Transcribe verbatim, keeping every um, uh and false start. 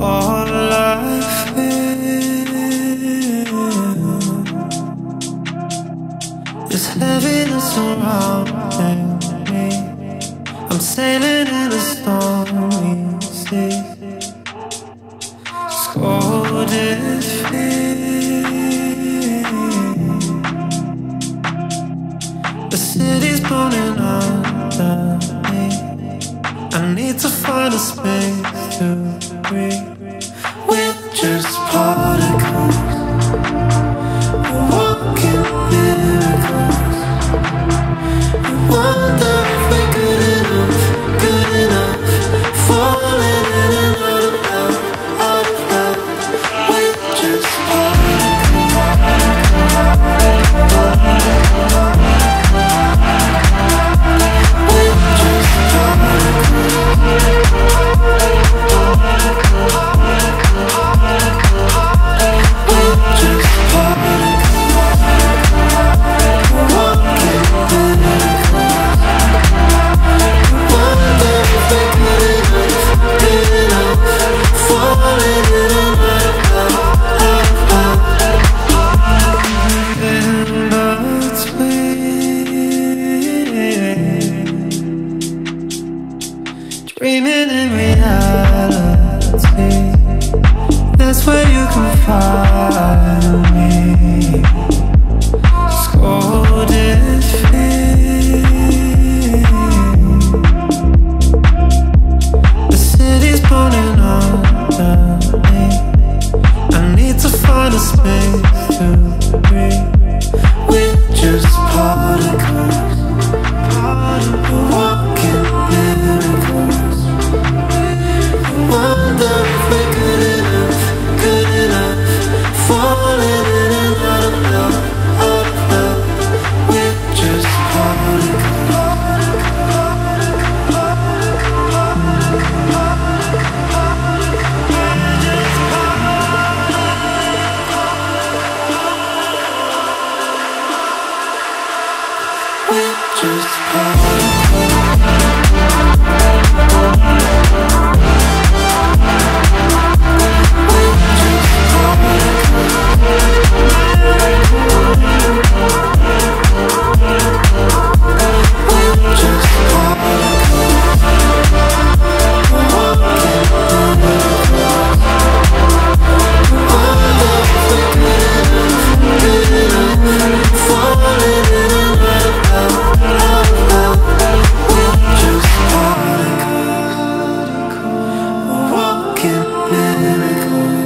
all I feel is heaviness surrounding me. I'm sailing in a stormy sea, scolded feet. The city's burning under me. I need to find a space to breathe. We're just particles, we're walking miracles. We wonder if we're good enough, good enough. Falling in and out of love, out of love. We're just dreaming in reality. That's where you can find me. Scolded feet. The city's burning under me. I need to find a space to breathe. We're just particles, we're walking miracles. Wonder if we're good enough, good enough. Falling in and out of love, out of love. We're just We're just walking miracles.